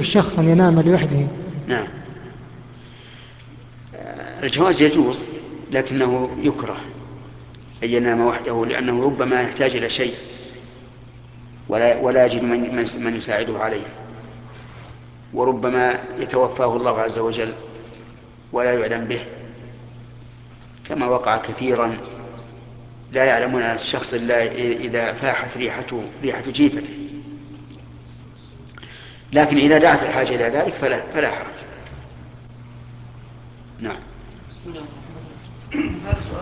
الشخص أن ينام لوحده؟ نعم، الجواز يجوز، لكنه يكره أن ينام وحده، لأنه ربما يحتاج إلى شيء ولا يجد من يساعده عليه، وربما يتوفاه الله عز وجل ولا يعلم به، كما وقع كثيرا. لا يعلمون الشخص إلا إذا فاحت ريحة جيفته. لكن إذا دعت الحاجة إلى ذلك فلا حرج. نعم. بسم الله الرحمن الرحيم. هذا سؤال